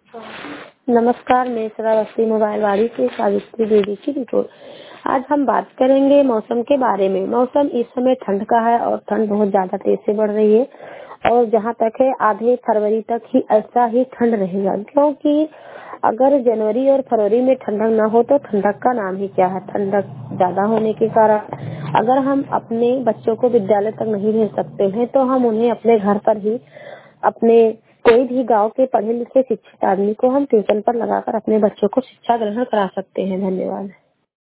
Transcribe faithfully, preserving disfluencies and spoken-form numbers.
नमस्कार, मैं श्रावस्ती मोबाइल वाड़ी से सावित्री देवी की रिपोर्ट। आज हम बात करेंगे मौसम के बारे में। मौसम इस समय ठंड का है और ठंड बहुत ज़्यादा तेज से बढ़ रही है और जहाँ तक है आधे फरवरी तक ही ऐसा ही ठंड रहेगा, क्योंकि अगर जनवरी और फरवरी में ठंडक ना हो तो ठंडक का नाम ही क्या है। ठंडक ज़्यादा होने के कारण अगर हम अपने बच्चों को विद्यालय तक नहीं भेज सकते हैं तो हम उन्हें अपने घर पर ही अपने कोई भी गांव के पढ़े लिखे शिक्षित आदमी को हम ट्यूशन पर लगाकर अपने बच्चों को शिक्षा ग्रहण करा सकते हैं। धन्यवाद।